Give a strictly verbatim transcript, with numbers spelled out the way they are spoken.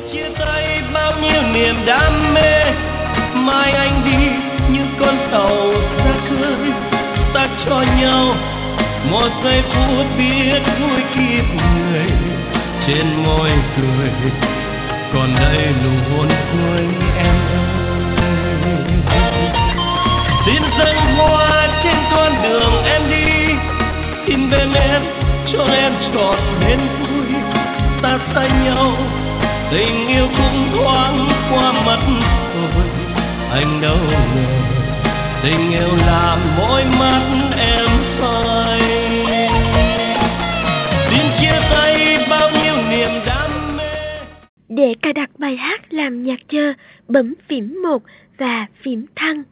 chia tay bao nhiêu niềm đam mê, mai anh đi như con tàu ra khơi, ta cho nhau một giây phút biết vui kiếp người, trên môi cười còn đây nụ hôn cuối em ơi. Xin dâng hoa trên con đường em đi, xin bên em cho em trọn đến vui, ta tay nhau tình yêu cũng thoáng qua mất rồi, anh đâu ngờ tình yêu làm mỗi mắt em phai. Xin chia tay bao nhiêu niềm đam mê. Để cài đặt bài hát làm nhạc chờ, bấm phím một và phím thăng.